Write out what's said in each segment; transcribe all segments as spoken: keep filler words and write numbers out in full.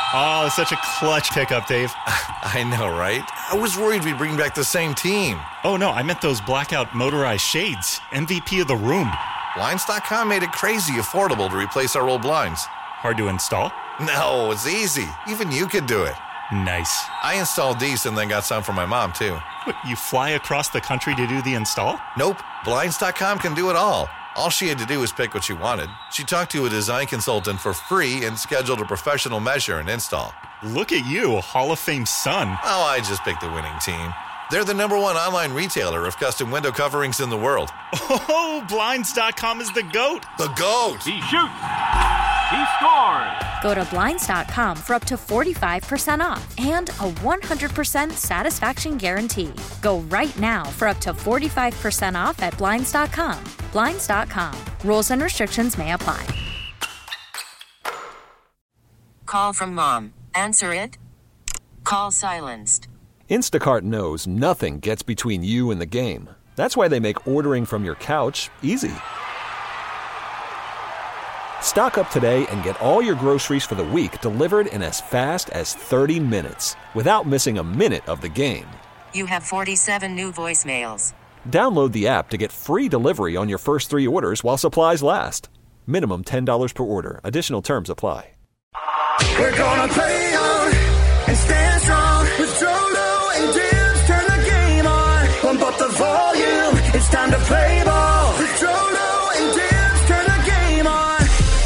Oh, such a clutch pickup, Dave. I know, right? I was worried we'd bring back the same team. Oh, no, I meant those blackout motorized shades. M V P of the room. Blinds dot com made it crazy affordable to replace our old blinds. Hard to install? No, it's easy. Even you could do it. Nice. I installed these and then got some for my mom, too. What, you fly across the country to do the install? Nope. Blinds dot com can do it all. All she had to do was pick what she wanted. She talked to a design consultant for free and scheduled a professional measure and install. Look at you, a Hall of Fame son. Oh, I just picked the winning team. They're the number one online retailer of custom window coverings in the world. Oh, Blinds dot com is the GOAT. The GOAT! He shoots. He scores. Go to Blinds dot com for up to forty-five percent off and a one hundred percent satisfaction guarantee. Go right now for up to forty-five percent off at Blinds dot com. Blinds dot com. Rules and restrictions may apply. Call from mom. Answer it. Call silenced. Instacart knows nothing gets between you and the game. That's why they make ordering from your couch easy. Stock up today and get all your groceries for the week delivered in as fast as thirty minutes without missing a minute of the game. You have forty-seven new voicemails. Download the app to get free delivery on your first three orders while supplies last. Minimum ten dollars per order. Additional terms apply. We're gonna play on and stand strong with Jolo and Dibs. Turn the game on. Pump up the volume. It's time to play ball with Jolo and Dibs. Turn the game on.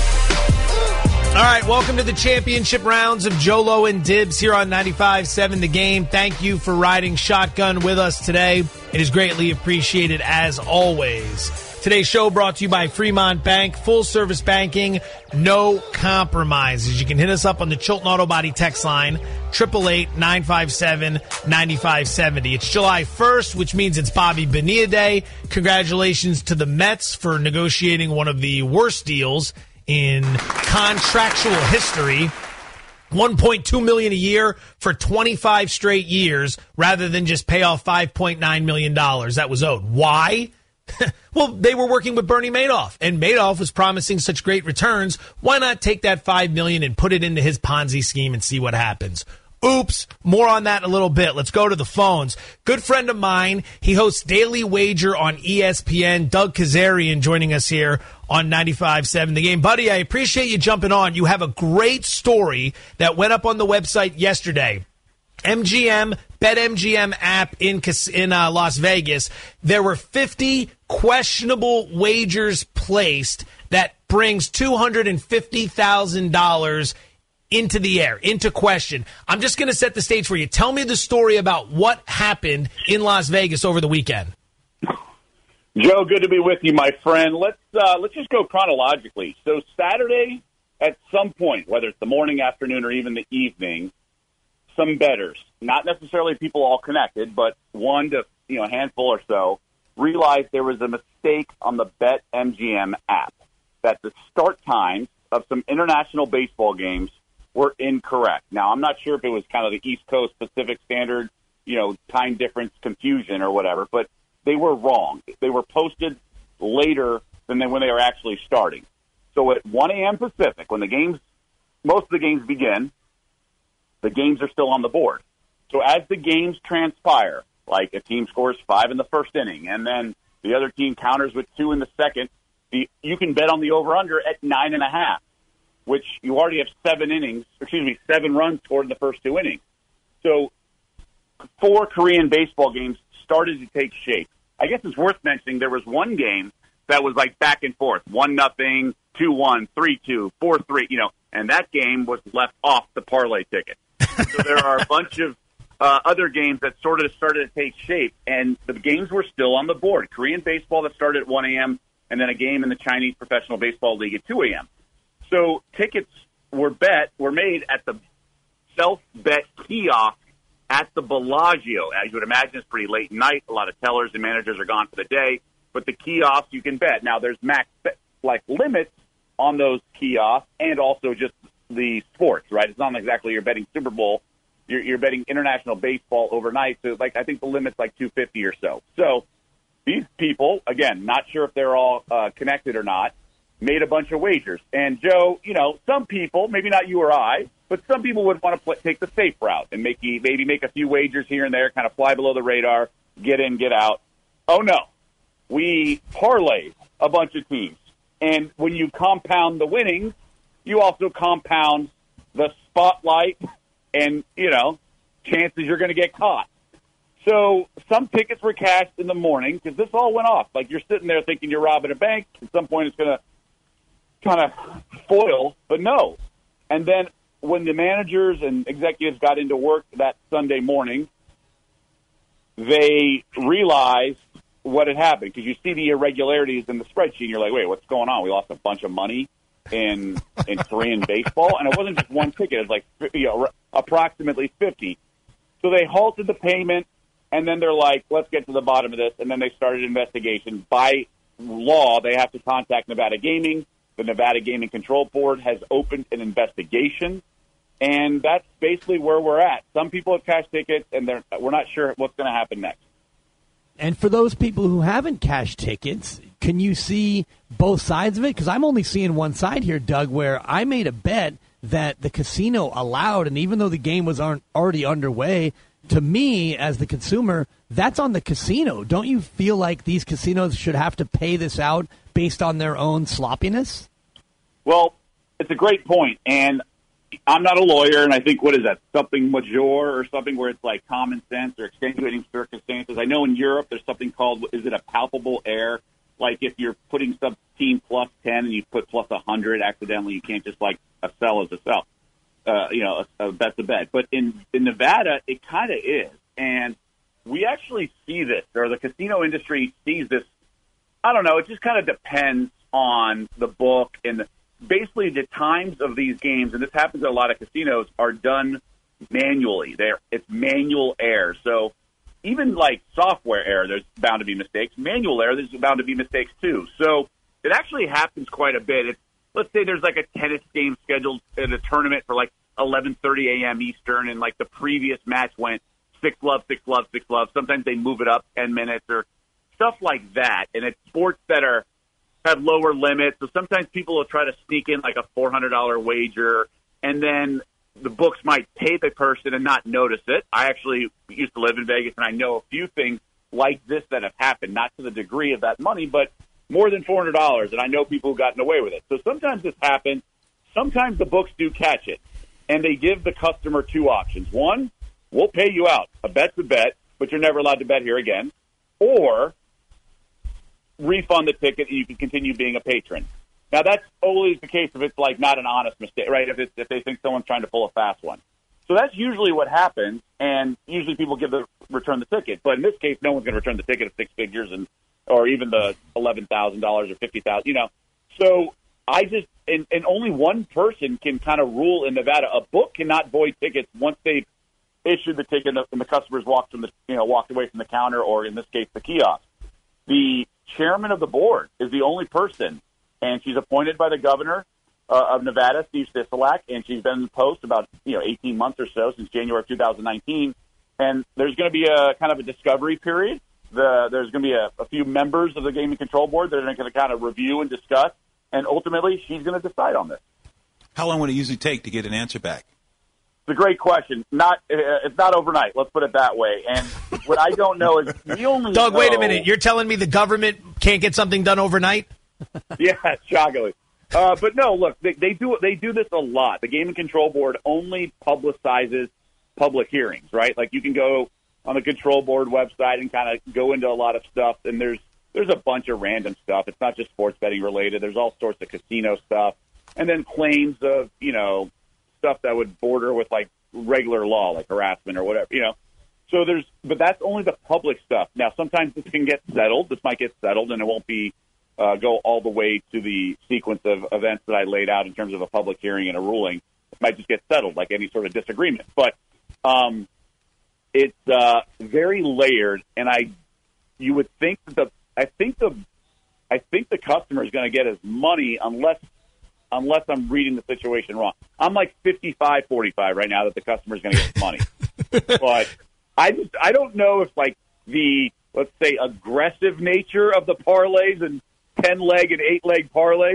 All right, welcome to the championship rounds of Jolo and Dibs here on ninety-five point seven The Game. Thank you for riding shotgun with us today. It is greatly appreciated as always. Today's show brought to you by Fremont Bank. Full-service banking, no compromises. You can hit us up on the Chilton Auto Body text line, eight eight eight, nine five seven, nine five seven zero. It's July first, which means it's Bobby Bonilla Day. Congratulations to the Mets for negotiating one of the worst deals in contractual history. one point two million dollars a year for twenty-five straight years rather than just pay off five point nine million dollars that was owed. Why? Well, they were working with Bernie Madoff, and Madoff was promising such great returns. Why not take that five million dollars and put it into his Ponzi scheme and see what happens? Oops. More on that in a little bit. Let's go to the phones. Good friend of mine. He hosts Daily Wager on E S P N. Doug Kazarian joining us here on ninety-five point seven The Game. Buddy, I appreciate you jumping on. You have a great story that went up on the website yesterday. M G M, BetMGM app in in uh, Las Vegas. There were fifty questionable wagers placed that brings two hundred fifty thousand dollars into the air, into question. I'm just going to set the stage for you. Tell me the story about what happened in Las Vegas over the weekend. Joe, good to be with you, my friend. Let's uh, let's just go chronologically. So Saturday, at some point, whether it's the morning, afternoon, or even the evening, some bettors, not necessarily people all connected, but one to you know a handful or so, realized there was a mistake on the BetMGM app, that the start times of some international baseball games were incorrect. Now, I'm not sure if it was kind of the East Coast Pacific Standard, you know, time difference confusion or whatever, but they were wrong. They were posted later than they, when they were actually starting. So at one a.m. Pacific, when the games, most of the games begin, the games are still on the board. So as the games transpire, like a team scores five in the first inning, and then the other team counters with two in the second, the, you can bet on the over-under at nine and a half, which you already have seven innings, excuse me, seven runs scored in the first two innings. So four Korean baseball games started to take shape. I guess it's worth mentioning there was one game that was like back and forth, one nothing, two one, three two, four three, you know, and that game was left off the parlay ticket. So there are a bunch of uh, other games that sort of started to take shape, and the games were still on the board. Korean baseball that started at one a.m., and then a game in the Chinese Professional Baseball League at two a.m. So tickets were bet were made at the self-bet kiosk at the Bellagio. As you would imagine, it's pretty late at night. A lot of tellers and managers are gone for the day. But the kiosk, you can bet. Now, there's max bet, like limits on those kiosks and also just the sports, right? It's not exactly you're betting Super Bowl. You're, you're betting international baseball overnight. So, like, I think the limit's like two hundred fifty or so. So these people, again, not sure if they're all uh, connected or not, made a bunch of wagers. And, Joe, you know, some people, maybe not you or I, but some people would want to play, take the safe route and make maybe make a few wagers here and there, kind of fly below the radar, get in, get out. Oh, no. We parlay a bunch of teams. And when you compound the winnings, you also compound the spotlight and, you know, chances you're going to get caught. So some tickets were cashed in the morning because this all went off. Like, you're sitting there thinking you're robbing a bank. At some point it's going to kind of foil, but no. And then when the managers and executives got into work that Sunday morning, they realized what had happened because you see the irregularities in the spreadsheet. And you're like, wait, what's going on? We lost a bunch of money in in Korean baseball, and it wasn't just one ticket. It was like, you know, approximately fifty. So they halted the payment, and then they're like, let's get to the bottom of this. And then they started an investigation. By law, they have to contact Nevada Gaming. The Nevada Gaming Control Board has opened an investigation, and that's basically where we're at. Some people have cashed tickets, and they're, we're not sure what's going to happen next. And for those people who haven't cashed tickets, can you see both sides of it? Because I'm only seeing one side here, Doug, where I made a bet that the casino allowed, and even though the game was already underway, to me, as the consumer, that's on the casino. Don't you feel like these casinos should have to pay this out based on their own sloppiness? Well, it's a great point, and I'm not a lawyer, and I think, what is that, something major or something where it's like common sense or extenuating circumstances. I know in Europe there's something called, is it a palpable error? Like if you're putting some team plus ten and you put plus one hundred accidentally, you can't just like a sell as a sell. Uh, you know, a, a bet's a bet. But in, in Nevada, it kind of is. And we actually see this, or the casino industry sees this. I don't know. It just kind of depends on the book. And the, basically the times of these games, and this happens at a lot of casinos, are done manually. They're, it's manual error. So even like software error, there's bound to be mistakes. Manual error, there's bound to be mistakes too. So it actually happens quite a bit. It's, let's say there's like a tennis game scheduled in a tournament for like eleven thirty a.m. Eastern, and like the previous match went six love, six love, six love. Sometimes they move it up ten minutes or stuff like that. And it's sports that are have lower limits. So sometimes people will try to sneak in like a four hundred dollars wager, and then the books might pay the person and not notice it. I actually used to live in Vegas, and I know a few things like this that have happened, not to the degree of that money, but more than four hundred dollars, and I know people who've gotten away with it. So sometimes this happens. Sometimes the books do catch it, and they give the customer two options. One, we'll pay you out. A bet's a bet, but you're never allowed to bet here again. Or refund the ticket, and you can continue being a patron. Now, that's always the case if it's like not an honest mistake, right? If it's, if they think someone's trying to pull a fast one. So that's usually what happens, and usually people give the return the ticket. But in this case, no one's going to return the ticket of six figures and or even the eleven thousand dollars or fifty thousand dollars, you know. So I just, and, and only one person can kind of rule in Nevada. A book cannot void tickets once they've issued the ticket and the customers walked from the, you know, walked away from the counter, or in this case, the kiosk. The chairman of the board is the only person, and she's appointed by the governor uh, of Nevada, Steve Sisolak, and she's been in the post about, you know, eighteen months or so, since January of two thousand nineteen. And there's going to be a kind of a discovery period. The, there's going to be a, a few members of the Gaming Control Board that are going to kind of review and discuss, and ultimately she's going to decide on this. How long would it usually take to get an answer back? It's a great question. Not, uh, it's not overnight. Let's put it that way. And what I don't know is we only Doug, know, wait a minute. You're telling me the government can't get something done overnight? Yeah, shockingly. Uh, but no, look, they, they do they do this a lot. The Gaming Control Board only publicizes public hearings, right? Like you can go on the Control Board website and kind of go into a lot of stuff, and there's there's a bunch of random stuff. It's not just sports betting related. There's all sorts of casino stuff, and then claims of, you know, stuff that would border with like regular law, like harassment or whatever, you know. So there's, but that's only the public stuff. Now, sometimes this can get settled. This might get settled, and it won't be uh, go all the way to the sequence of events that I laid out in terms of a public hearing and a ruling. It might just get settled, like any sort of disagreement. But um, it's uh, very layered, and I, you would think that the, I think the, I think the customer is going to get his money unless, unless I'm reading the situation wrong. I'm like fifty-five forty-five right now that the customer is going to get his money, but I just, I don't know if like the, let's say, aggressive nature of the parlays and ten leg and eight leg parlays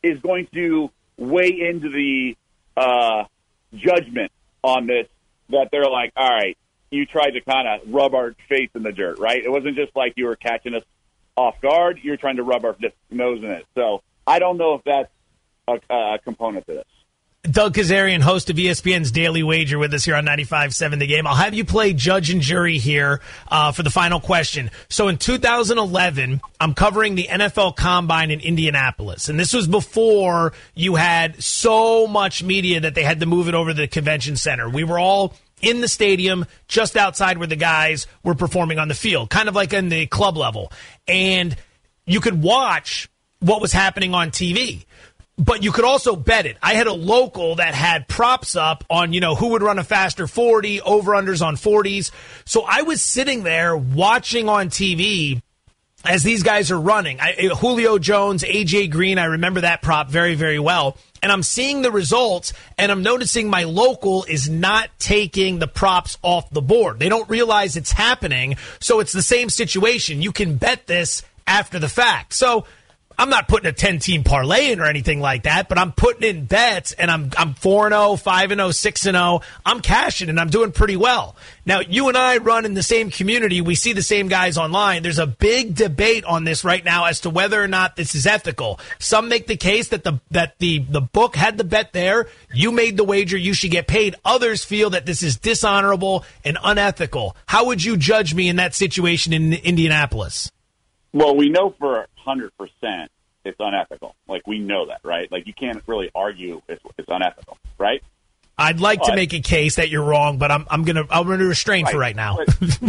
is going to weigh into the uh, judgment on this, that they're like, all right, you tried to kind of rub our face in the dirt, right? It wasn't just like you were catching us off guard. You're trying to rub our nose in it. So I don't know if that's a, a component to this. Doug Kazarian, host of E S P N's Daily Wager, with us here on ninety-five point seven The Game. I'll have you play judge and jury here uh, for the final question. So in two thousand eleven, I'm covering the N F L Combine in Indianapolis, and this was before you had so much media that they had to move it over to the convention center. We were all in the stadium just outside where the guys were performing on the field, kind of like in the club level. And you could watch what was happening on T V. But you could also bet it. I had a local that had props up on, you know, who would run a faster forty, over-unders on forties. So I was sitting there watching on T V as these guys are running. I, Julio Jones, A J Green, I remember that prop very, very well. And I'm seeing the results, and I'm noticing my local is not taking the props off the board. They don't realize it's happening, so it's the same situation. You can bet this after the fact. So I'm not putting a ten-team parlay in or anything like that, but I'm putting in bets, and I'm I'm four and oh, five and oh, six and oh. I'm cashing, and I'm doing pretty well. Now, you and I run in the same community. We see the same guys online. There's a big debate on this right now as to whether or not this is ethical. Some make the case that the that the, the book had the bet there. You made the wager. You should get paid. Others feel that this is dishonorable and unethical. How would you judge me in that situation in Indianapolis? Well, we know for one hundred percent it's unethical. Like, we know that, right? Like, you can't really argue it's, it's unethical, right? I'd like but, to make a case that you're wrong, but I'm I'm gonna I'm gonna restrain right, for right now.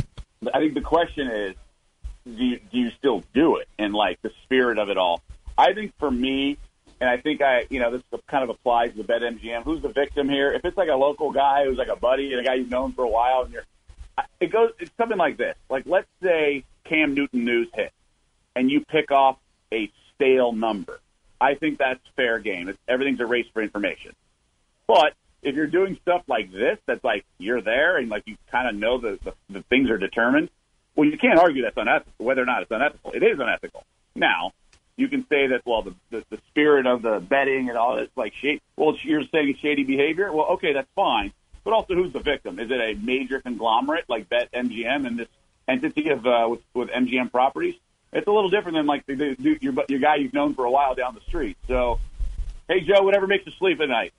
I think the question is, do you, do you still do it? And like the spirit of it all. I think for me, and I think I, you know, this kind of applies to the BetMGM. Who's the victim here? If it's like a local guy who's like a buddy and a guy you've known for a while, and you're, it goes, it's something like this. Like, let's say Cam Newton news hit, and you pick off a stale number. I think that's fair game. It's, everything's a race for information. But if you're doing stuff like this, that's like you're there and like you kind of know the, the, the things are determined, well, you can't argue that's unethical, whether or not it's unethical. It is unethical. Now, you can say that, well, the, the, the spirit of the betting and all that's like shady. Well, you're saying it's shady behavior? Well, okay, that's fine. But also, who's the victim? Is it a major conglomerate like BetMGM and this entity of uh, with, with M G M Properties? It's a little different than like the, the, your, your guy you've known for a while down the street. So, hey, Joe, whatever makes you sleep at night.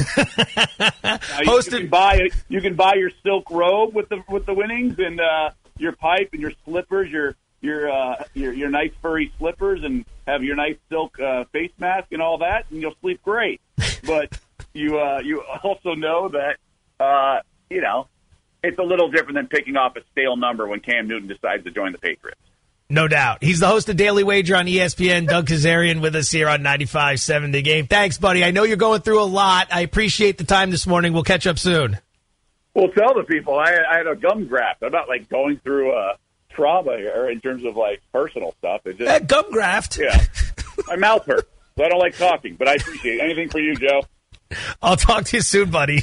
now, you, you can buy you can buy your silk robe with the with the winnings and uh, your pipe and your slippers, your your uh, your your nice furry slippers, and have your nice silk uh, face mask and all that, and you'll sleep great. But you uh, you also know that uh, you know it's a little different than picking off a stale number when Cam Newton decides to join the Patriots. No doubt. He's the host of Daily Wager on E S P N, Doug Kazarian, with us here on ninety-five point seven The Game. Thanks, buddy. I know you're going through a lot. I appreciate the time this morning. We'll catch up soon. Well, tell the people I, I had a gum graft. I'm not like going through a trauma here in terms of like personal stuff. It just, that gum graft. Yeah. My mouth hurts, so I don't like talking, but I appreciate it. Anything for you, Joe. I'll talk to you soon, buddy.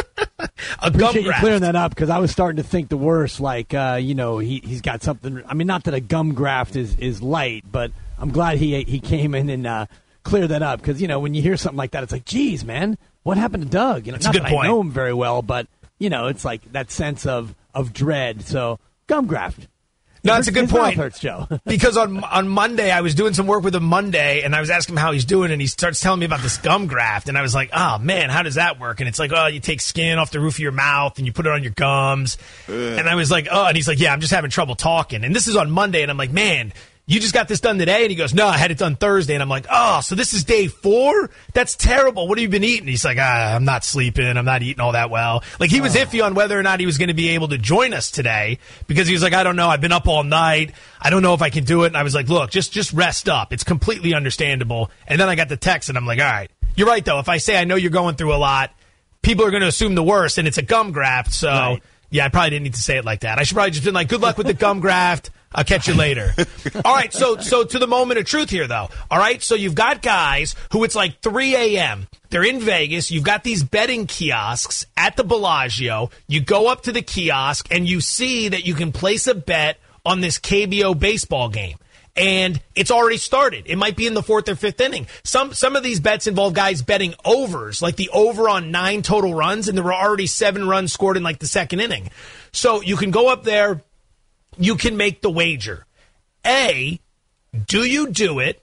a Appreciate you clearing that up because I was starting to think the worst. Like, uh, you know, he he's got something. I mean, not that a gum graft is, is light, but I'm glad he he came in and uh, cleared that up because you know when you hear something like that, it's like, geez, man, what happened to Doug? You know, That's not a good that point. I know him very well, but you know, it's like that sense of of dread. So gum graft. No, it's a good His point. Hurts, Joe. Because on on Monday, I was doing some work with him Monday, and I was asking him how he's doing, and he starts telling me about this gum graft, and I was like, oh, man, how does that work? And it's like, oh, you take skin off the roof of your mouth, and you put it on your gums. Ugh. And I was like, oh, and he's like, yeah, I'm just having trouble talking. And this is on Monday, and I'm like, man, you just got this done today? And he goes, no, I had it done Thursday. And I'm like, oh, so this is day four? That's terrible. What have you been eating? He's like, ah, I'm not sleeping. I'm not eating all that well. Like, he was oh. iffy on whether or not he was going to be able to join us today because he was like, I don't know. I've been up all night. I don't know if I can do it. And I was like, look, just, just rest up. It's completely understandable. And then I got the text, and I'm like, all right. You're right, though. If I say I know you're going through a lot, people are going to assume the worst, and it's a gum graft. So, right. yeah, I probably didn't need to say it like that. I should probably just been like, good luck with the gum graft. I'll catch you later. All right, so so to the moment of truth here, though. All right, so you've got guys who it's like three a.m. They're in Vegas. You've got these betting kiosks at the Bellagio. You go up to the kiosk, and you see that you can place a bet on this K B O baseball game. and it's already started. It might be in the fourth or fifth inning. Some some of these bets involve guys betting overs, like the over on nine total runs, and there were already seven runs scored in like the second inning. So you can go up there, you can make the wager. A, do you do it?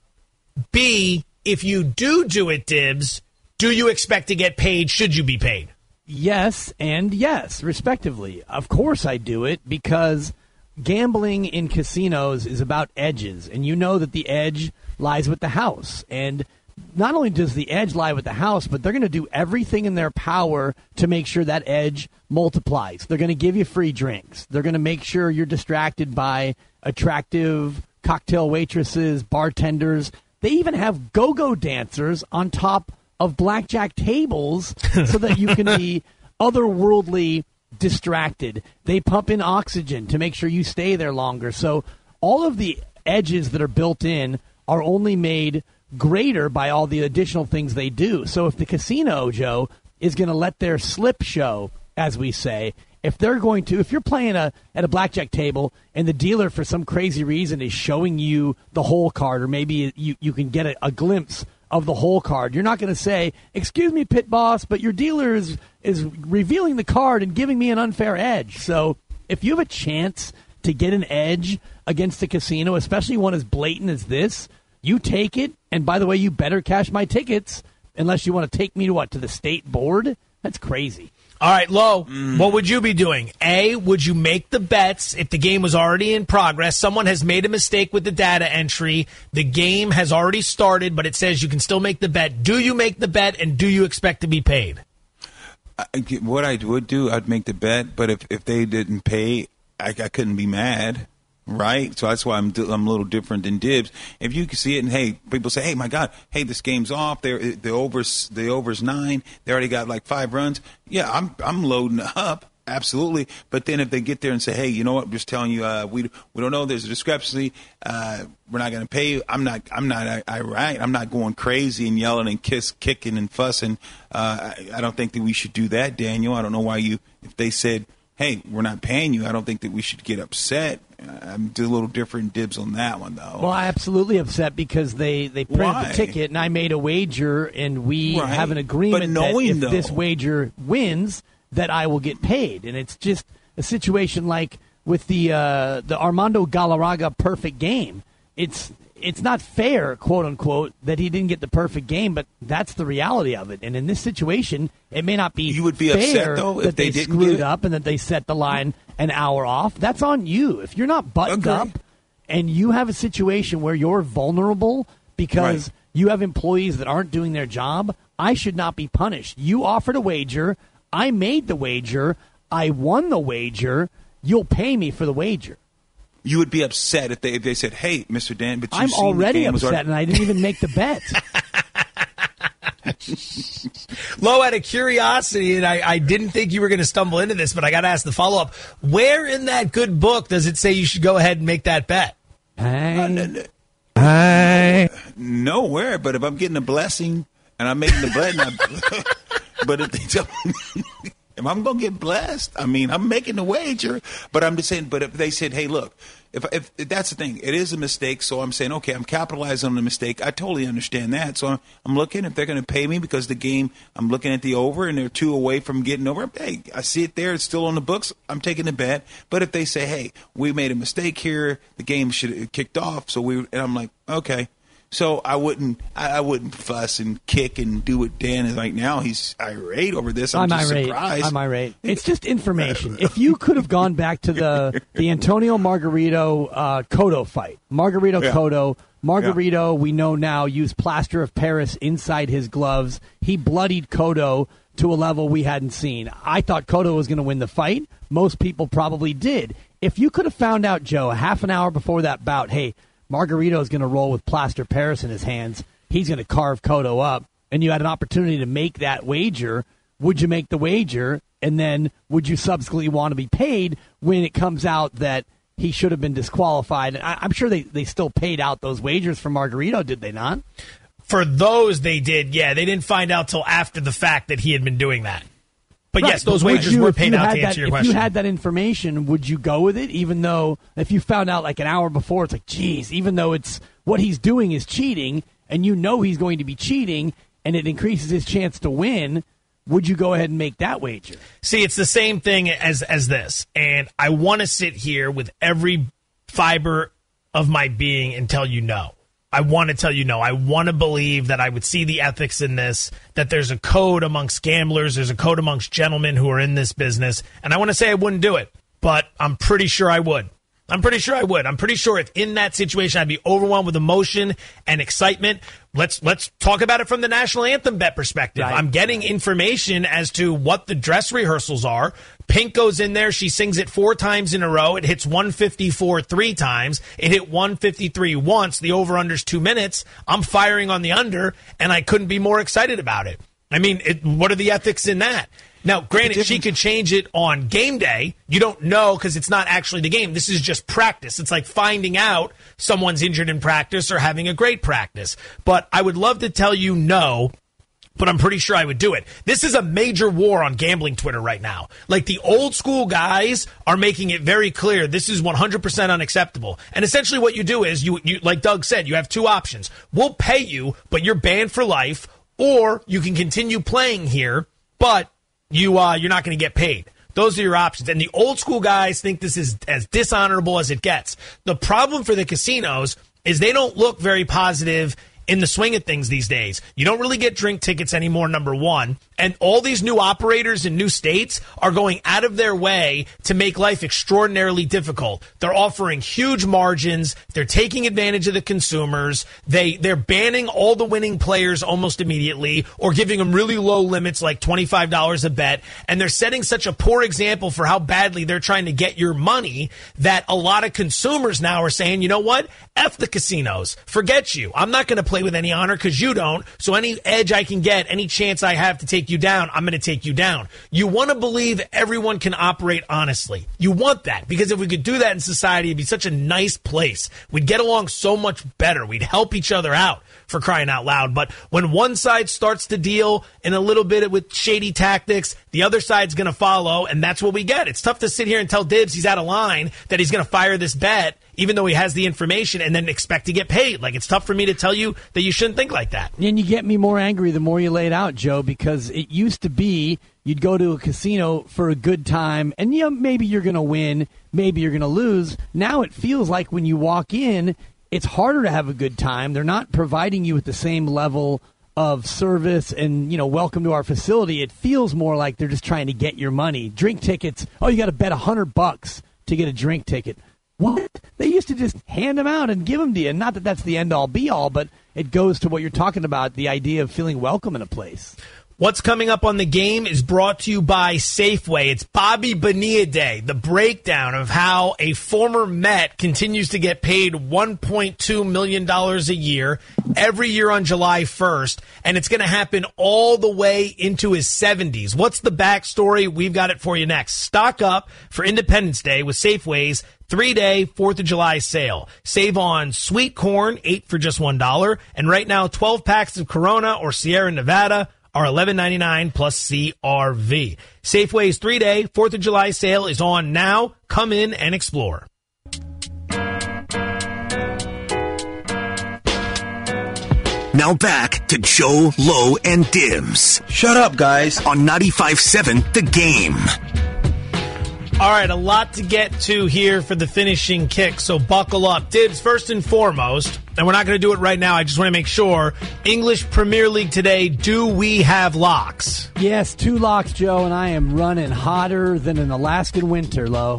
B, if you do do it, Dibs, do you expect to get paid? Should you be paid? Yes and yes, respectively. Of course I do it, because gambling in casinos is about edges, and you know that the edge lies with the house. And not only does the edge lie with the house, but they're going to do everything in their power to make sure that edge multiplies. They're going to give you free drinks. They're going to make sure you're distracted by attractive cocktail waitresses, bartenders. They even have go-go dancers on top of blackjack tables so that you can be otherworldly distracted. They pump in oxygen to make sure you stay there longer. So all of the edges that are built in are only made greater by all the additional things they do. So if the casino, Joe, is going to let their slip show, as we say, if they're going to, if you're playing a at a blackjack table and the dealer for some crazy reason is showing you the hole card, or maybe you, you can get a, a glimpse of the hole card, you're not going to say, excuse me, pit boss, but your dealer is, is revealing the card and giving me an unfair edge. So if you have a chance to get an edge against a casino, especially one as blatant as this, you take it. And by the way, you better cash my tickets unless you want to take me to what, to the state board? That's crazy. All right, Lo, mm. what would you be doing? A, would you make the bets if the game was already in progress? Someone has made a mistake with the data entry. The game has already started, but it says you can still make the bet. Do you make the bet, and do you expect to be paid? I, what I would do, I'd make the bet, but if, if they didn't pay, I, I couldn't be mad. Right, so that's why I'm I'm a little different than Dibs. If you can see it, and hey, people say, "Hey, my God, hey, this game's off. There, the overs, the overs nine. They already got like five runs." Yeah, I'm I'm loading up, absolutely. But then if they get there and say, "Hey, you know what? I'm just telling you, uh, we we don't know. There's a discrepancy. Uh, we're not going to pay you." I'm not I'm not I, I right. I'm not going crazy and yelling and kiss, kicking and fussing. Uh, I, I don't think that we should do that, Daniel. I don't know why you. If they said, "Hey, we're not paying you," I don't think that we should get upset. I'm a little different Dibs on that one, though. Well, I'm absolutely upset because they, they printed Why? the ticket, and I made a wager, and we right. have an agreement but knowing, that if though, this wager wins, that I will get paid. And it's just a situation like with the uh, the Armando Galarraga perfect game. It's it's not fair, quote unquote, that he didn't get the perfect game, but that's the reality of it. And in this situation, it may not be you would be fair upset, though, that if they, they didn't screwed get it? up and that they set the line an hour off. That's on you. If you're not buttoned okay. up and you have a situation where you're vulnerable because right. you have employees that aren't doing their job, I should not be punished. You offered a wager. I made the wager. I won the wager. You'll pay me for the wager. You would be upset if they if they said, "Hey, Mister Dan, but you've I'm seen already the game upset, already- and I didn't even make the bet." Lo, out of curiosity, and I, I didn't think you were going to stumble into this, but I got to ask the follow-up. Where in that good book does it say you should go ahead and make that bet? Hey. Uh, n- n- hey. Nowhere, but if I'm getting a blessing and I'm making the blessing, I, but if they tell me, if I'm going to get blessed, I mean, I'm making the wager, but I'm just saying, but if they said, "Hey, look, if, if, if that's the thing, it is a mistake," so I'm saying, okay, I'm capitalizing on the mistake. I totally understand that. So I'm, I'm looking, if they're going to pay me because the game, I'm looking at the over and they're two away from getting over. Hey, I see it there. It's still on the books. I'm taking the bet. But if they say, "Hey, we made a mistake here. The game should have kicked off." So we, and I'm like, okay. So I wouldn't, I, I wouldn't fuss and kick and do what Dan is right now. He's irate over this. I'm, I'm just irate. surprised. I'm irate. It's just information. If you could have gone back to the the Antonio Margarito uh, Cotto fight, Margarito Yeah. Cotto, Margarito, yeah. we know now, used plaster of Paris inside his gloves. He bloodied Cotto to a level we hadn't seen. I thought Cotto was going to win the fight. Most people probably did. If you could have found out, Joe, a half an hour before that bout, hey, Margarito is going to roll with plaster Paris in his hands. He's going to carve Cotto up. And you had an opportunity to make that wager. Would you make the wager? And then would you subsequently want to be paid when it comes out that he should have been disqualified? And I, I'm sure they, they still paid out those wagers for Margarito, did they not? For those, they did, yeah. They didn't find out till after the fact that he had been doing that. But right, yes, those but wagers you, were paid out to that, answer your if question. If you had that information, would you go with it? Even though if you found out like an hour before, it's like, geez, even though it's what he's doing is cheating, and you know he's going to be cheating, and it increases his chance to win, would you go ahead and make that wager? See, it's the same thing as as this, and I want to sit here with every fiber of my being and tell you no. I want to tell you no. I want to believe that I would see the ethics in this, that there's a code amongst gamblers, there's a code amongst gentlemen who are in this business, and I want to say I wouldn't do it, but I'm pretty sure I would. I'm pretty sure I would. I'm pretty sure if in that situation I'd be overwhelmed with emotion and excitement. Let's let's talk about it from the national anthem bet perspective. Right. I'm getting information as to what the dress rehearsals are. Pink goes in there. She sings it four times in a row. It hits one fifty-four three times. It hit one fifty-three once. The over-under's two minutes. I'm firing on the under, and I couldn't be more excited about it. I mean, it, what are the ethics in that? Now, granted, she could change it on game day. You don't know because it's not actually the game. This is just practice. It's like finding out someone's injured in practice or having a great practice. But I would love to tell you no, but I'm pretty sure I would do it. This is a major war on gambling Twitter right now. Like, the old school guys are making it very clear this is one hundred percent unacceptable. And essentially what you do is, you, you like Doug said, you have two options. We'll pay you, but you're banned for life, or you can continue playing here, but you, uh, you're not going to get paid. Those are your options. And the old school guys think this is as dishonorable as it gets. The problem for the casinos is they don't look very positive in the swing of things these days. You don't really get drink tickets anymore, number one. And all these new operators in new states are going out of their way to make life extraordinarily difficult. They're offering huge margins. They're taking advantage of the consumers. They, they're banning all the winning players almost immediately, or giving them really low limits like twenty-five dollars a bet. And they're setting such a poor example for how badly they're trying to get your money that a lot of consumers now are saying, you know what? F the casinos. Forget you. I'm not going to play with any honor because you don't. So any edge I can get, any chance I have to take you down, I'm going to take you down. You want to believe everyone can operate honestly. You want that, because if we could do that in society, it'd be such a nice place. We'd get along so much better. We'd help each other out, for crying out loud. But when one side starts to deal in a little bit with shady tactics, the other side's going to follow, and that's what we get. It's tough to sit here and tell Dibs he's out of line, that he's going to fire this bet, even though he has the information, and then expect to get paid. Like, it's tough for me to tell you that you shouldn't think like that. And you get me more angry the more you lay it out, Joe, because it used to be you'd go to a casino for a good time, and you know, maybe you're going to win, maybe you're going to lose. Now it feels like when you walk in, it's harder to have a good time. They're not providing you with the same level of service and, you know, welcome to our facility. It feels more like they're just trying to get your money. Drink tickets, oh, you got to bet a hundred bucks to get a drink ticket. What? They used to just hand them out and give them to you. Not that that's the end-all, be-all, but it goes to what you're talking about, the idea of feeling welcome in a place. What's coming up on the game is brought to you by Safeway. It's Bobby Bonilla Day, the breakdown of how a former Met continues to get paid one point two million dollars a year every year on July first, and it's going to happen all the way into his seventies. What's the backstory? We've got it for you next. Stock up for Independence Day with Safeway's three-day fourth of July sale. Save on sweet corn, eight for just one dollar, and right now twelve packs of Corona or Sierra Nevada are eleven ninety-nine plus C R V. Safeway's three-day fourth of July sale is on now. Come in and explore. Now back to Joe, Lowe, and Dibs. Shut up, guys. On ninety-five seven The Game. All right, a lot to get to here for the finishing kick, so buckle up. Dibs, first and foremost, and we're not going to do it right now, I just want to make sure, English Premier League today, do we have locks? Yes, two locks, Joe, and I am running hotter than an Alaskan winter, Lo.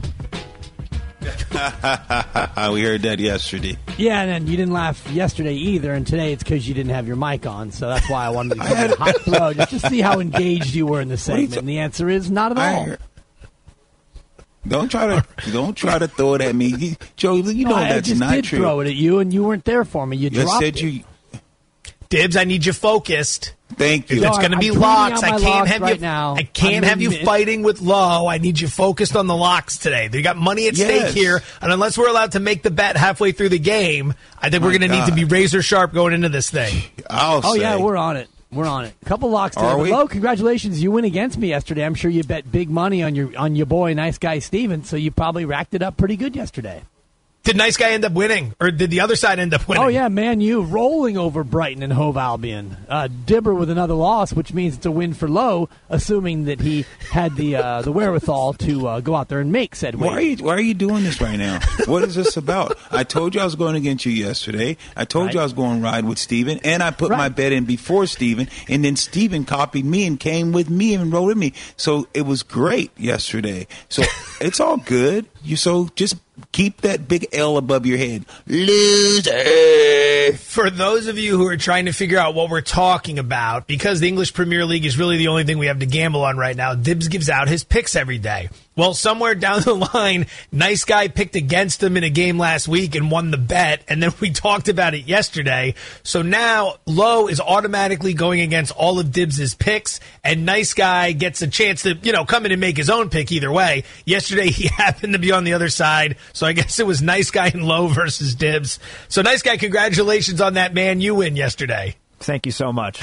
We heard that yesterday. Yeah, and then you didn't laugh yesterday either, and today it's because you didn't have your mic on, so that's why I wanted to give you a hot throw, just to see how engaged you were in the segment, and the answer is not at all. I, Don't try to don't try to throw it at me, he, Joe. You know no, that's I just not did true. Throw it at you, and you weren't there for me. You, you dropped said it. You, Dibs, I need you focused. Thank you. If it's going to be I'm locks, I out my can't locks have right you. now. I can't I'm have you in, fighting with Lowe. I need you focused on the locks today. They got money at yes. stake here, and unless we're allowed to make the bet halfway through the game, I think My we're going to need to be razor sharp going into this thing. I'll oh say. yeah, we're on it. We're on it. A couple locks Are today. we? Low, congratulations. You win against me yesterday. I'm sure you bet big money on your on your boy, nice guy Steven, so you probably racked it up pretty good yesterday. Did Nice Guy end up winning? Or did the other side end up winning? Oh, yeah, Man U rolling over Brighton and Hove Albion. Uh, Dibber with another loss, which means it's a win for Lowe, assuming that he had the uh, the wherewithal to uh, go out there and make said win. Why are you Why are you doing this right now? What is this about? I told you I was going against you yesterday. I told Right. you I was going to ride with Steven, and I put Right. my bet in before Steven, and then Steven copied me and came with me and rode with me. So it was great yesterday. So it's all good. You so just keep that big L above your head. Loser. For those of you who are trying to figure out what we're talking about, because the English Premier League is really the only thing we have to gamble on right now, Dibs gives out his picks every day. Well, somewhere down the line, Nice Guy picked against him in a game last week and won the bet, and then we talked about it yesterday. So now Lowe is automatically going against all of Dibs' picks, and Nice Guy gets a chance to, you know, come in and make his own pick either way. Yesterday, he happened to be on the other side, so I guess it was Nice Guy and Lowe versus Dibs. So Nice Guy, congratulations on that, man. You win yesterday. Thank you so much.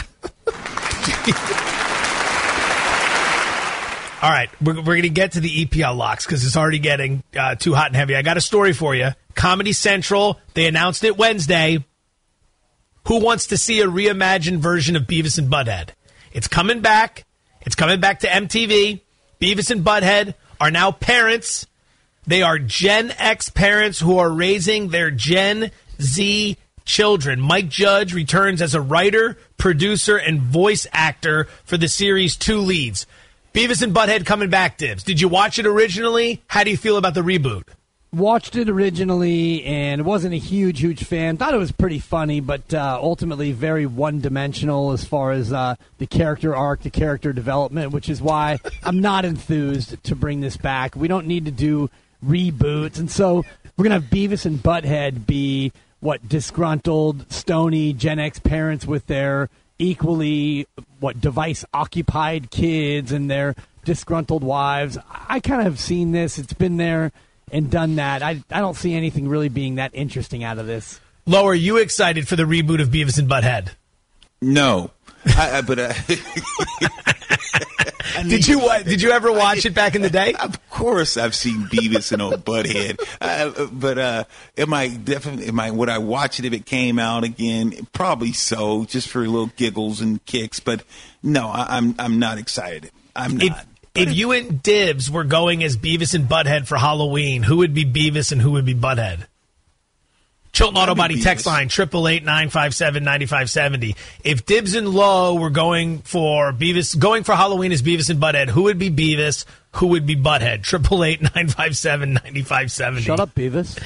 All right, we're, we're going to get to the E P L locks because it's already getting uh, too hot and heavy. I got a story for you. Comedy Central, they announced it Wednesday. Who wants to see a reimagined version of Beavis and Butthead? It's coming back. It's coming back to M T V. Beavis and Butthead are now parents. They are Gen X parents who are raising their Gen Z children. Mike Judge returns as a writer, producer, and voice actor for the series' two leads. Beavis and Butthead coming back, Dibs. Did you watch it originally? How do you feel about the reboot? Watched it originally and wasn't a huge, huge fan. Thought it was pretty funny, but uh, ultimately very one-dimensional as far as uh, the character arc, the character development, which is why I'm not enthused to bring this back. We don't need to do reboots, and so we're going to have Beavis and Butthead be, what, disgruntled, stony Gen X parents with their equally, what, device-occupied kids and their disgruntled wives. I kind of have seen this. It's been there and done that. I I don't see anything really being that interesting out of this. Lo, are you excited for the reboot of Beavis and Butthead? No. I, I, but uh, did you uh, did you ever watch it back in the day? Of course, I've seen Beavis and old Butthead. Uh, but uh, am I definitely? Am I? Would I watch it if it came out again? Probably so, just for little giggles and kicks. But no, I, I'm I'm not excited. I'm not. If, if you and Dibs were going as Beavis and Butthead for Halloween, who would be Beavis and who would be Butthead? Chilton Auto Body text line, triple eight nine five seven nine five seven zero. If Dibs and Lowe were going for Beavis, going for Halloween as Beavis and Butthead, who would be Beavis? Who would be Butthead? Triple eight nine five seven nine five seven zero. Shut up, Beavis.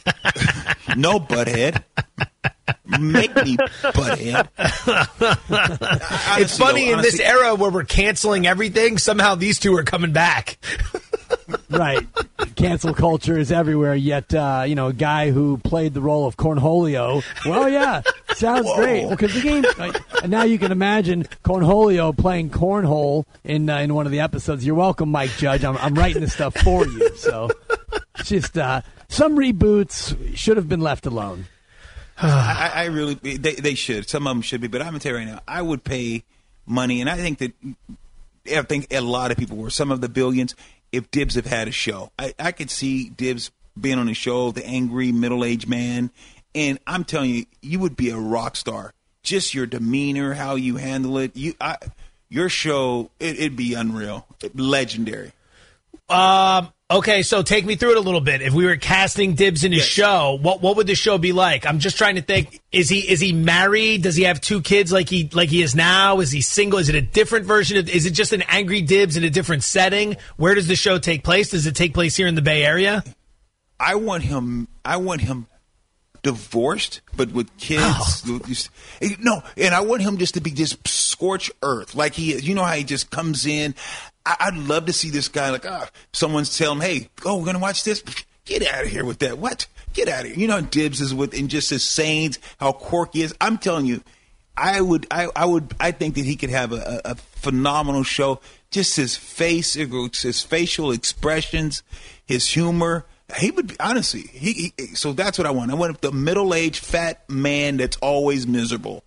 No, Butthead. Make me Butthead. Honestly, it's funny though, in this era where we're canceling everything, somehow these two are coming back. Right. Cancel culture is everywhere, yet, uh, you know, a guy who played the role of Cornholio, well, yeah, sounds Whoa. great. Because the game, right, and now you can imagine Cornholio playing cornhole in uh, in one of the episodes. You're welcome, Mike Judge. I'm, I'm writing this stuff for you. So, it's just uh, some reboots should have been left alone. I, I really, they, they should. Some of them should be, but I'm going to tell you right now, I would pay money, and I think that, I think a lot of people were, some of the billions, if Dibs have had a show. I, I could see Dibs being on a show, the angry middle-aged man, and I'm telling you, you would be a rock star. Just your demeanor, how you handle it, you, I, your show, it, it'd be unreal, legendary. Um. Okay, so take me through it a little bit. If we were casting Dibs in his yes. show, what what would the show be like? I'm just trying to think. Is he is he married? Does he have two kids like he like he is now? Is he single? Is it a different version of? Is it just an angry Dibs in a different setting? Where does the show take place? Does it take place here in the Bay Area? I want him. I want him divorced, but with kids. Oh. No, and I want him just to be just scorched earth, like he is. You know how he just comes in. I'd love to see this guy, like, ah, oh, someone's telling him, hey, oh, we're going to watch this? Get out of here with that. What? Get out of here. You know how Dibs is with, and just his sayings, how quirky he is. I'm telling you, I would, I, I would, I think that he could have a, a phenomenal show. Just his face, his facial expressions, his humor. He would be, honestly, he, he so that's what I want. I want the middle-aged fat man that's always miserable.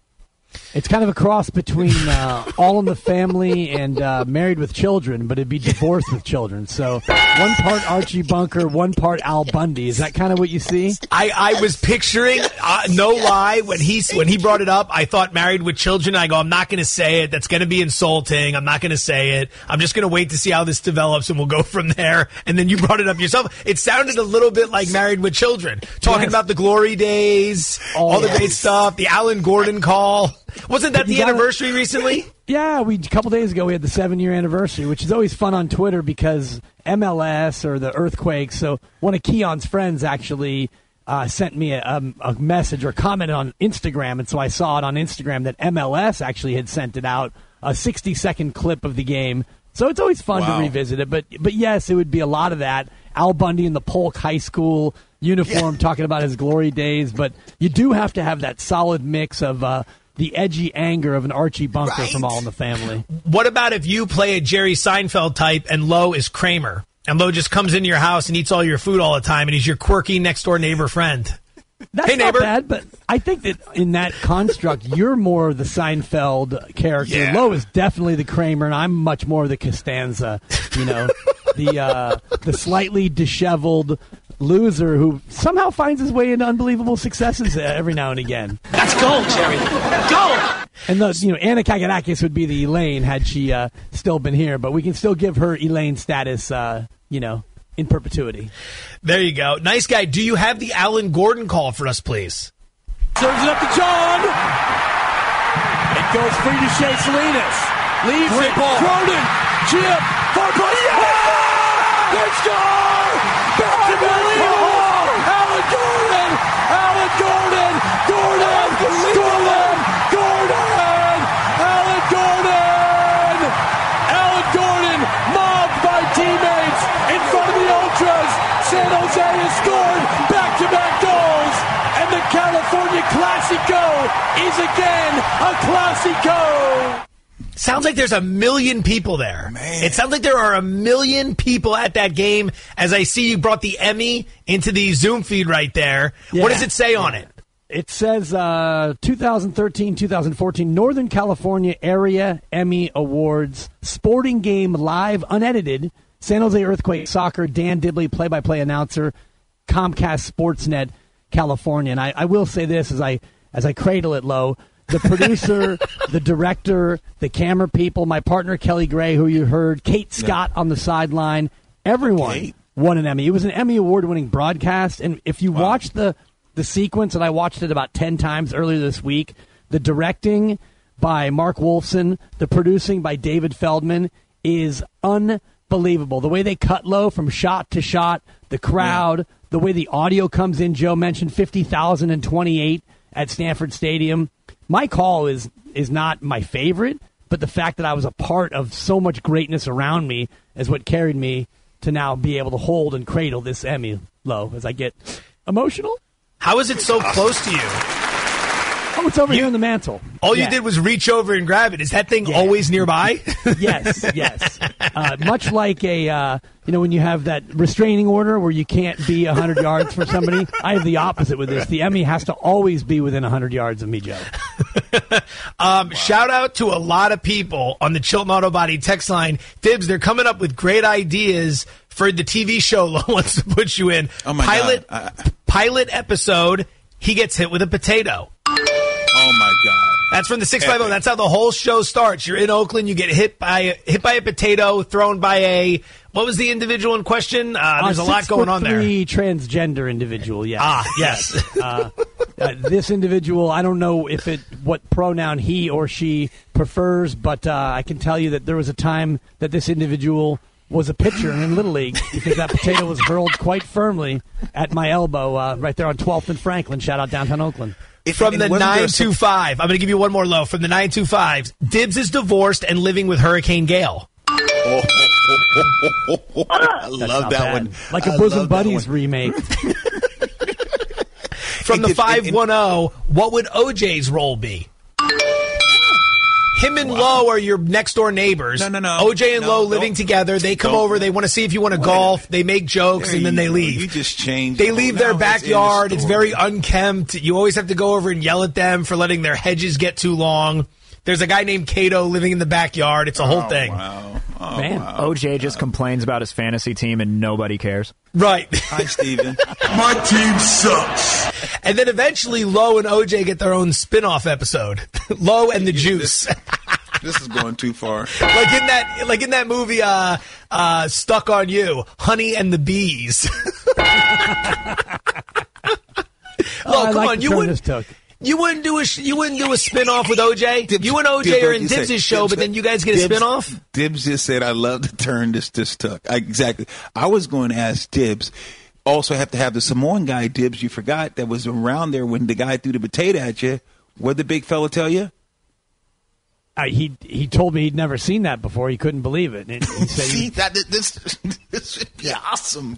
It's kind of a cross between uh, All in the Family and uh, Married with Children, but it'd be Divorced with Children. So one part Archie Bunker, one part Al Bundy. Is that kind of what you see? I, I was picturing, uh, no lie, when he when he brought it up, I thought Married with Children. I go, I'm not going to say it. That's going to be insulting. I'm not going to say it. I'm just going to wait to see how this develops, and we'll go from there. And then you brought it up yourself. It sounded a little bit like Married with Children, talking yes. about the glory days, oh, all the yes. great stuff, the Alan Gordon call. Wasn't that the gotta, anniversary recently? Yeah, we a couple days ago we had the seven-year anniversary, which is always fun on Twitter because M L S or the earthquake. So one of Keon's friends actually uh, sent me a, a, a message or comment on Instagram, and so I saw it on Instagram that M L S actually had sent it out, a sixty-second clip of the game. So it's always fun wow. to revisit it. But but yes, it would be a lot of that. Al Bundy in the Polk High School uniform yeah. talking about his glory days. But you do have to have that solid mix of uh, the edgy anger of an Archie Bunker right. from All in the Family. What about if you play a Jerry Seinfeld type and Lowe is Kramer? And Lowe just comes into your house and eats all your food all the time, and he's your quirky next-door neighbor friend. That's hey, not neighbor. bad, but I think that in that construct, you're more the Seinfeld character. Yeah. Lowe is definitely the Kramer, and I'm much more the Costanza. You know, the uh, the slightly disheveled loser who somehow finds his way into unbelievable successes every now and again. That's gold, Jerry. Gold. And the, you know, Anna Kagarakis would be the Elaine had she uh, still been here, but we can still give her Elaine status, uh, you know, in perpetuity. There you go. Nice guy. Do you have the Alan Gordon call for us, please? Serves it up to John. It goes free to Shea Salinas. Leaves Great it. Ball. Cronin. Chip. Far post. Yeah! Good score! Unbelievable! Alan Gordon! Alan Gordon! Gordon! Gordon! Gordon! Alan Gordon! Alan Gordon mobbed by teammates in front of the Ultras. San Jose has scored back-to-back goals, and the California Classico is again a Classico. Sounds like there's a million people there. Man. It sounds like there are a million people at that game. As I see you brought the Emmy into the Zoom feed right there. Yeah. What does it say on it? It says uh, twenty thirteen twenty fourteen Northern California Area Emmy Awards, Sporting Game Live, unedited, San Jose Earthquake Soccer, Dan Dibley, play-by-play announcer, Comcast Sportsnet, California. And I, I will say this as I as I cradle it low. The producer, the director, the camera people, my partner Kelly Gray, who you heard, Kate Scott on the sideline, everyone Kate. won an Emmy. It was an Emmy Award-winning broadcast, and if you wow. watch the, the sequence, and I watched it about ten times earlier this week, the directing by Mark Wolfson, the producing by David Feldman is unbelievable. The way they cut low from shot to shot, the crowd, yeah. the way the audio comes in. Joe mentioned fifty thousand twenty-eight at Stanford Stadium. My call is is not my favorite, but the fact that I was a part of so much greatness around me is what carried me to now be able to hold and cradle this Emmy low as I get emotional. How is it so close to you? Oh, it's over you, here on the mantle. All yeah. you did was reach over and grab it. Is that thing yeah. always nearby? Yes, yes. Uh, much like a, uh, you know, when you have that restraining order where you can't be one hundred yards from somebody, I have the opposite with this. The Emmy has to always be within one hundred yards of me, Joe. um, wow. Shout out to a lot of people on the Chilton Auto Body text line. Dibs, they're coming up with great ideas for the T V show Lo wants to put you in. Oh my pilot, God. I... Pilot episode, he gets hit with a potato. Oh, my God. That's from the six fifty. That's how the whole show starts. You're in Oakland. You get hit by hit by a potato, thrown by a, what was the individual in question? Uh, there's a, a lot going on there. Three transgender individual, yes. Ah, yes. uh, uh, this individual, I don't know if it what pronoun he or she prefers, but uh, I can tell you that there was a time that this individual was a pitcher in Little League because that potato was hurled quite firmly at my elbow uh, right there on twelfth and Franklin. Shout out downtown Oakland. If, From the nine two five, I'm going to give you one more low. From the nine two five, Dibs is divorced and living with Hurricane Gale. Oh, I love that bad. one. Like a I Bosom Buddies remake. From it the five one zero, what would O J's role be? him and wow. Lowe are your next door neighbors. No, no, no. O J and no, Lowe living together. They come over. They want to see if you want to golf. They make jokes, there and then they go. leave. You just changed. They leave their backyard. It's, it's very unkempt. You always have to go over and yell at them for letting their hedges get too long. There's a guy named Cato living in the backyard. It's a whole oh, thing. Wow. Oh, Man, wow. O J just complains about his fantasy team and nobody cares. Right. Hi, Steven. My team sucks. And then eventually Lowe and O J get their own spin-off episode. Lowe and the Juice. This, this is going too far. Like in that like in that movie uh, uh, Stuck on You, Honey and the Bees. oh, Lowe, come like on, you wouldn't took. You wouldn't do a you wouldn't do a spin-off with O J? Dibs, you and O J Dibs, are in Dibs, Dibs' Dibs, show, Dibs, but then you guys get a Dibs, spin-off? Dibs just said, I love the turn this this took. I, exactly. I was going to ask Dibs. Also have to have the Samoan guy, Dibs, you forgot, that was around there when the guy threw the potato at you. What did the big fella tell you? Uh, he he told me he'd never seen that before. He couldn't believe it. And he said See, he, that, this, this would be awesome.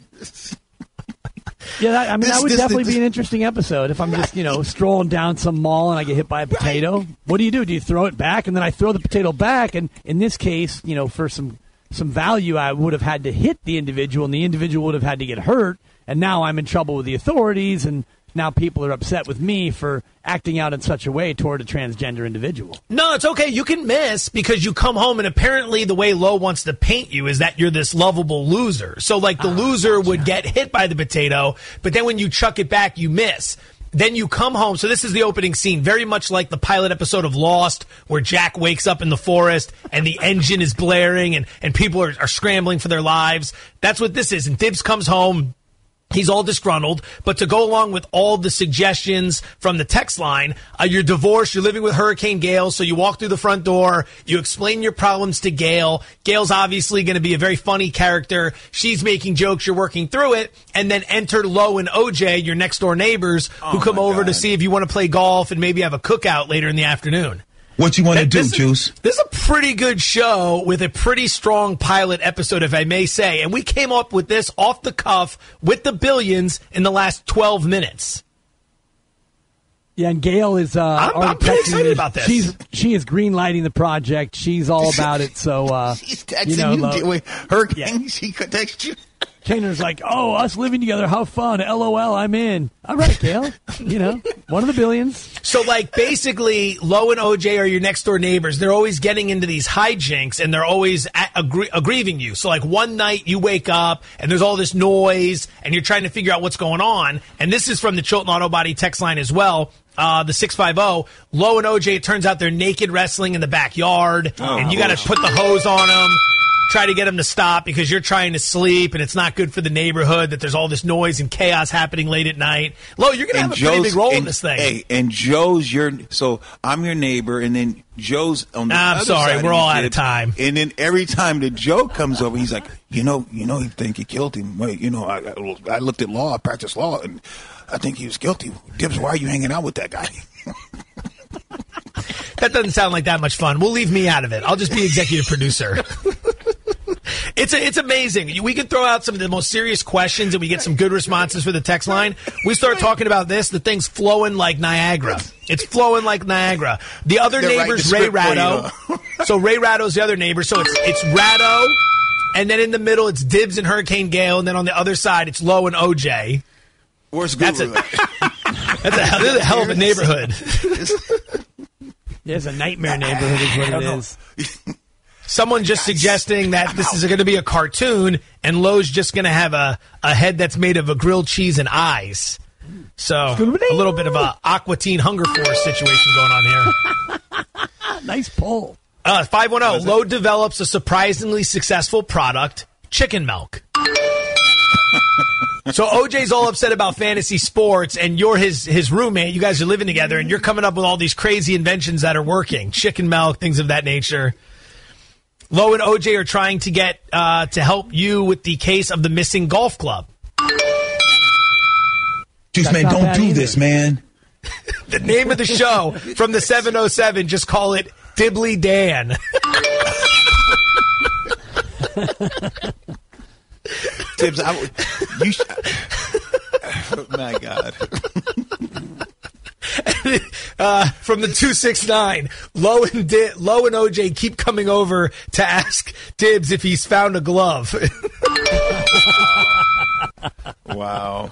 Yeah, that, I mean, This- that would this- definitely this- be an interesting episode. If I'm just, you know, strolling down some mall and I get hit by a potato, right. What do you do? Do you throw it back? And then I throw the potato back. And in this case, you know, for some some value, I would have had to hit the individual, and the individual would have had to get hurt. And now I'm in trouble with the authorities, and now people are upset with me for acting out in such a way toward a transgender individual. No, it's okay. You can miss because you come home, and apparently the way Lowe wants to paint you is that you're this lovable loser. So, like, the oh, loser gotcha. would get hit by the potato, but then when you chuck it back, you miss. Then you come home. So this is the opening scene, very much like the pilot episode of Lost, where Jack wakes up in the forest and the engine is blaring and, and people are, are scrambling for their lives. That's what this is. And Dibs comes home. He's all disgruntled, but to go along with all the suggestions from the text line, uh, you're divorced, you're living with Hurricane Gale, so you walk through the front door, you explain your problems to Gale. Gale's obviously going to be a very funny character. She's making jokes, you're working through it, and then enter Lowe and O J, your next-door neighbors, who oh come over God. to see if you want to play golf and maybe have a cookout later in the afternoon. What you want to do, this Juice? Is, this is a pretty good show with a pretty strong pilot episode, if I may say. And we came up with this off the cuff with the Billions in the last twelve minutes. Yeah, and Gail is uh, I'm, I'm pretty excited me. about this. She's she is green lighting the project. She's all about it. So uh, she's texting you, know, you. Lo- Wait, Hurricane, yeah. she could text you. Kaner's like, oh, us living together, how fun. LOL, I'm in. All right, Gail. You know, one of the Billions. So, like, basically, Lowe and O J are your next-door neighbors. They're always getting into these hijinks, and they're always a- aggr- aggrieving you. So, like, one night you wake up, and there's all this noise, and you're trying to figure out what's going on. And this is from the Chilton Auto Body text line as well. Uh, the six five zero, Lowe and O J, it turns out they're naked wrestling in the backyard, oh, and you got to put the hose on them. Try to get them to stop because you're trying to sleep, and it's not good for the neighborhood that there's all this noise and chaos happening late at night. Lo, you're going to have a Joe's, pretty big role and, in this thing. Hey, and Joe's your so I'm your neighbor, and then Joe's on the I'm other sorry, side we're of all the out of kid. time. And then every time that Joe comes over, he's like, you know, you know, he think he killed him. Wait, you know, I, I, I looked at law, I practiced law, and I think he was guilty. Dibs, why are you hanging out with that guy? That doesn't sound like that much fun. We'll leave me out of it. I'll just be executive producer. It's a, it's amazing. We can throw out some of the most serious questions and we get some good responses for the text line. We start talking about this, the thing's flowing like Niagara. It's flowing like Niagara. The other They're neighbor's Ray Ratto. So Ray Ratto's the other neighbor. So it's it's Ratto, and then in the middle it's Dibs and Hurricane Gale, and then on the other side it's Lowe and O J. Where's Guru? That's a, that's a, that's a hell of a neighborhood. Yeah, it's a nightmare neighborhood is what it is. Someone just suggesting that this is going to be a cartoon, and Lowe's just going to have a, a head that's made of a grilled cheese and eyes. So a little bit of a Aqua Teen Hunger Force situation going on here. Nice pull. Uh, five one zero, Lowe develops a surprisingly successful product, chicken milk. So O J's all upset about fantasy sports, and you're his his roommate. You guys are living together, and you're coming up with all these crazy inventions that are working. Chicken milk, things of that nature. Lowe and O J are trying to get uh, to help you with the case of the missing golf club. Juice, man, don't do this, man. The name of the show from the seven oh seven, just call it Dibbly Dan. Tibbs, I would. You sh- oh, my God. Uh, from the two six nine, Lowe and Di- Lowe and O J keep coming over to ask Dibbs if he's found a glove. Wow.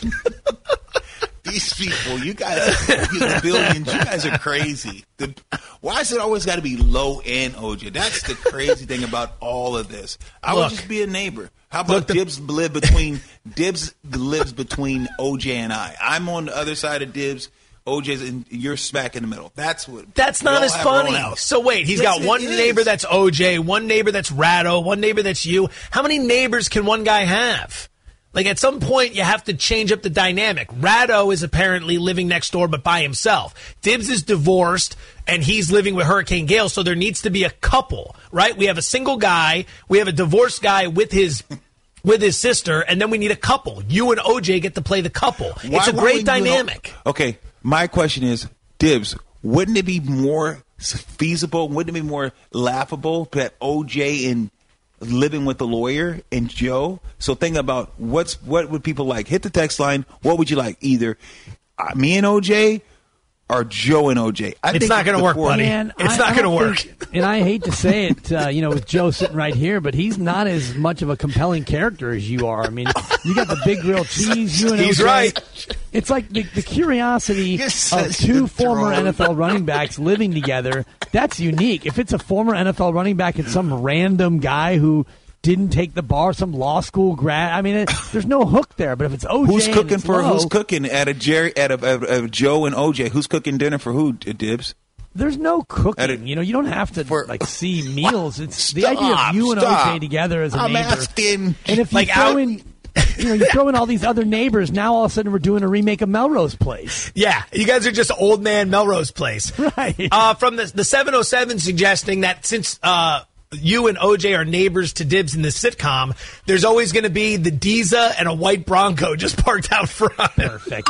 These people, you guys, you the billions, you guys are crazy. The, why is it always got to be Lowe and O J? That's the crazy thing about all of this. I Look, would just be a neighbor. How about look, the, Dibbs live between Dibbs lives between O J and I? I'm on the other side of Dibbs. O J's and you're smack in the middle. That's what. That's not as funny. So wait, he's yes, got one neighbor that's O J, one neighbor that's Ratto, one neighbor that's you. How many neighbors can one guy have? Like, at some point, you have to change up the dynamic. Ratto is apparently living next door, but by himself. Dibbs is divorced, and he's living with Hurricane Gale, so there needs to be a couple, right? We have a single guy, we have a divorced guy with his with his sister, and then we need a couple. You and O J get to play the couple. Why it's a great dynamic. Okay, my question is, Dibbs, wouldn't it be more feasible, wouldn't it be more laughable that O J and living with a lawyer and Joe? So think about what's what would people like? Hit the text line. What would you like? Either uh, me and O J or Joe and O J. I it's think not going to work, buddy. Man, it's I, not going to work. Think, and I hate to say it, uh, you know, with Joe sitting right here, but he's not as much of a compelling character as you are. I mean, you got the big grilled cheese. You and he's O J. Right. It's like the, the curiosity of two former N F L running backs living together. That's unique. If it's a former N F L running back and some random guy who didn't take the bar, some law school grad. I mean, it, there's no hook there. But if it's O J, who's cooking for Lowe, who's cooking at a Jerry at a, a, a Joe and O J? Who's cooking dinner for who? Dibbs. There's no cooking. A, you know, you don't have to for, like see meals. It's stop, the idea of you and stop. O J together as a I'm neighbor. Asking, and if you like throw out, in. You know, you throw in all these other neighbors. Now all of a sudden we're doing a remake of Melrose Place. Yeah, you guys are just old man Melrose Place, right? Uh, from the the seven oh seven suggesting that since uh, you and O J are neighbors to Dibbs in the sitcom, there's always going to be the Diesel and a white Bronco just parked out front. Perfect.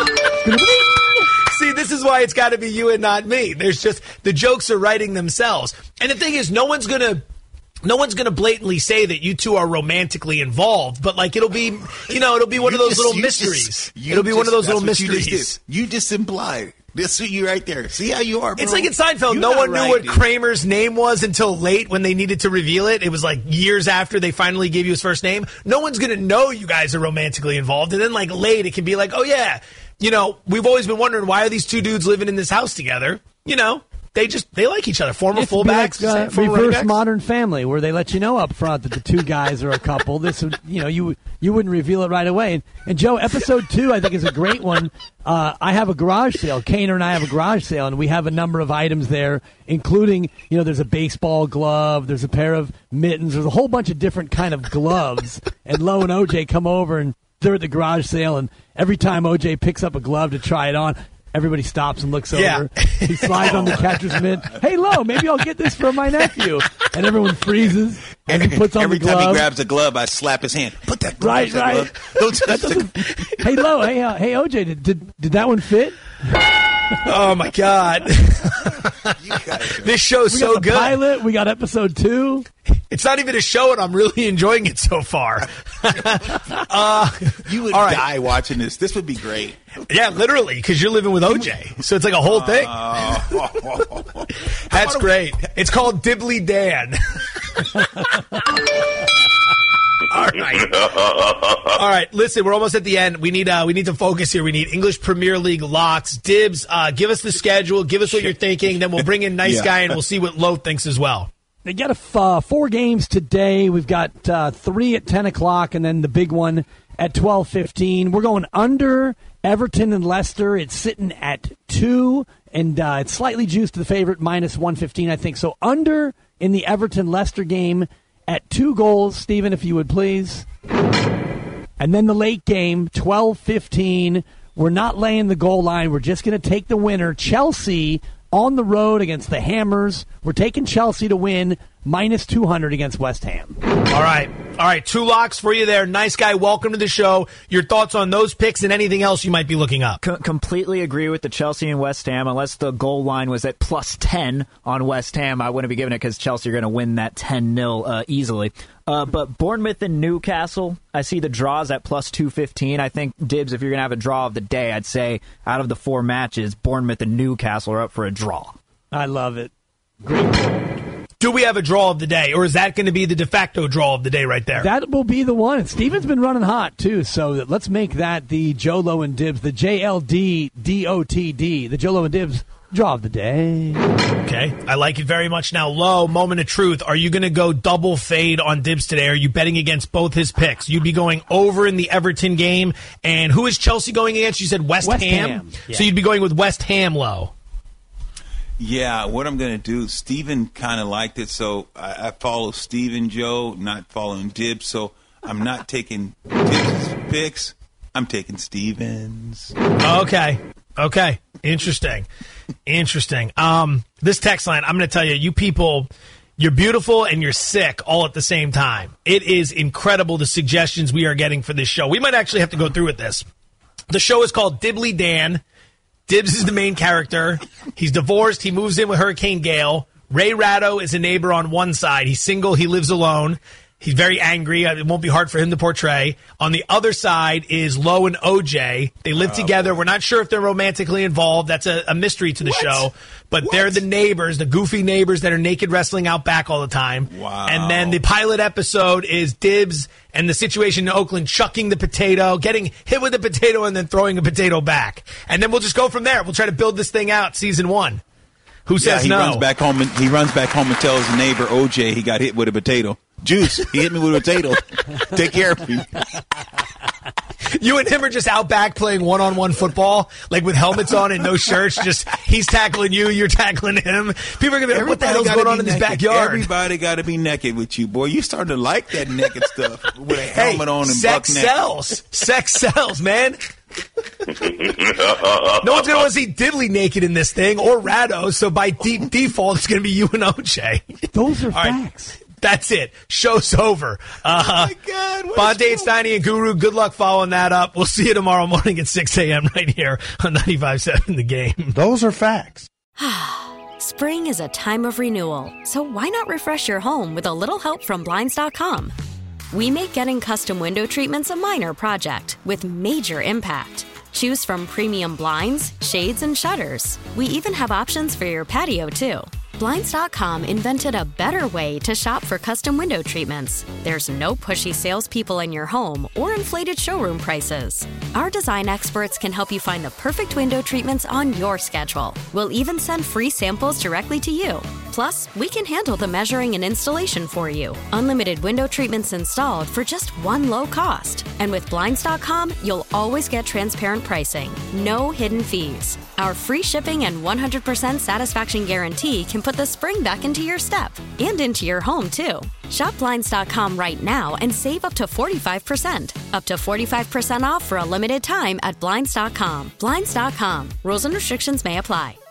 See, this is why it's got to be you and not me. There's just the jokes are writing themselves, and the thing is, no one's gonna. No one's going to blatantly say that you two are romantically involved, but like it'll be, you know, it'll be one you of those just, little you mysteries. Just, it'll be just, one of those little you mysteries. Just you just implied. This is you right there. See how you are, bro? It's like in Seinfeld. You're no one right, knew what dude. Kramer's name was until late when they needed to reveal it. It was like years after they finally gave you his first name. No one's going to know you guys are romantically involved. And then like late, it can be like, oh yeah, you know, we've always been wondering why are these two dudes living in this house together? You know. They just they like each other. Former It's fullbacks, like, uh, former reverse backs. Modern Family, where they let you know up front that the two guys are a couple. This, would, you know, you you wouldn't reveal it right away. And, and Joe, episode two, I think is a great one. Uh, I have a garage sale. Kaner and I have a garage sale, and we have a number of items there, including, you know, there's a baseball glove, there's a pair of mittens, there's a whole bunch of different kind of gloves. And Lowe and O J come over and they're at the garage sale, and every time O J picks up a glove to try it on, everybody stops and looks yeah. over. He slides on the catcher's mitt. Hey, Lo, maybe I'll get this for my nephew. And everyone freezes. And he puts on Every the glove. time he grabs a glove, I slap his hand. Put that glove. Right, that right. Glove. Don't touch the Hey, Lo, hey, uh, hey, O J, did, did did that one fit? Oh my God! This show's we so got the good. Pilot, we got episode two. It's not even a show, and I'm really enjoying it so far. uh, you would all right. die watching this. This would be great. Yeah, literally, because you're living with O J, so it's like a whole thing. Uh, That's great. It's called Dibbly Dan. All right. All right. Listen, we're almost at the end. We need uh, we need to focus here. We need English Premier League locks. Dibbs, uh, give us the schedule. Give us what you're thinking. Then we'll bring in Nice Yeah. Guy, and we'll see what Lowe thinks as well. They got a f- uh, four games today. We've got uh, three at ten o'clock, and then the big one at twelve fifteen. We're going under Everton and Leicester. It's sitting at two, and uh, it's slightly juiced to the favorite, minus one fifteen, I think. So under in the Everton-Leicester game at two goals, Stephen, if you would please. And then the late game, twelve fifteen. We're not laying the goal line. We're just going to take the winner. Chelsea on the road against the Hammers. We're taking Chelsea to win minus two hundred against West Ham. All right. All right. Two locks for you there. Nice guy. Welcome to the show. Your thoughts on those picks and anything else you might be looking up? C- completely agree with the Chelsea and West Ham. Unless the goal line was at plus ten on West Ham, I wouldn't be giving it because Chelsea are going to win that ten nil uh, easily. Uh, but Bournemouth and Newcastle, I see the draws at plus two fifteen. I think, Dibs, if you're going to have a draw of the day, I'd say out of the four matches, Bournemouth and Newcastle are up for a draw. I love it. Great. Do we have a draw of the day, or is that going to be the de facto draw of the day right there? That will be the one. And Steven's been running hot, too, so let's make that the Joe Low and Dibs, the J L D D O T D, the Joe Low and Dibs draw of the day. Okay, I like it very much. Now, Low, moment of truth. Are you going to go double fade on Dibs today? Are you betting against both his picks? You'd be going over in the Everton game. And who is Chelsea going against? You said West, West Ham? Ham. Yeah. So you'd be going with West Ham, Low. Yeah, what I'm going to do, Steven kind of liked it, so I, I follow Steven, Joe, not following Dibs, so I'm not taking Dibs' picks. I'm taking Steven's. Okay. Okay. Interesting. Interesting. Um, this text line, I'm going to tell you, you people, you're beautiful and you're sick all at the same time. It is incredible the suggestions we are getting for this show. We might actually have to go through with this. The show is called Dibbly Dan. Dibs is the main character. He's divorced. He moves in with Hurricane Gale. Ray Ratto is a neighbor on one side. He's single. He lives alone. He's very angry. It won't be hard for him to portray. On the other side is Lowe and O J. They live oh, together. Boy. We're not sure if they're romantically involved. That's a, a mystery to the what? show. But what? They're the neighbors, the goofy neighbors that are naked wrestling out back all the time. Wow. And then the pilot episode is Dibs and the situation in Oakland chucking the potato, getting hit with the potato, and then throwing a potato back. And then we'll just go from there. We'll try to build this thing out, season one. Who says yeah, he no? Runs back home and, he runs back home and tells his neighbor, O J, he got hit with a potato. Juice, he hit me with a potato. Take care of me. You and him are just out back playing one-on-one football, like with helmets on and no shirts. Just he's tackling you, you're tackling him. People are going to be like, what the hell's going on in this backyard? Everybody got to be naked with you, boy. You starting to like that naked stuff with a helmet hey, on and sex buck naked. sells. Sex sells, man. No one's going to want to see Diddley naked in this thing or Ratto, so by de- default, it's going to be you and O J. Those are All facts. Right. That's it. Show's over. Uh, oh, my God. Bondae, Steiny, and Guru, good luck following that up. We'll see you tomorrow morning at six a.m. right here on ninety-five point seven The Game. Those are facts. Spring is a time of renewal, so why not refresh your home with a little help from Blinds dot com? We make getting custom window treatments a minor project with major impact. Choose from premium blinds, shades, and shutters. We even have options for your patio, too. Blinds dot com invented a better way to shop for custom window treatments. There's no pushy salespeople in your home or inflated showroom prices. Our design experts can help you find the perfect window treatments on your schedule. We'll even send free samples directly to you. Plus, we can handle the measuring and installation for you. Unlimited window treatments installed for just one low cost. And with Blinds dot com, you'll always get transparent pricing. No hidden fees. Our free shipping and one hundred percent satisfaction guarantee can put the spring back into your step and into your home, too. Shop Blinds dot com right now and save up to forty-five percent. Up to forty-five percent off for a limited time at Blinds dot com. Blinds dot com. Rules and restrictions may apply.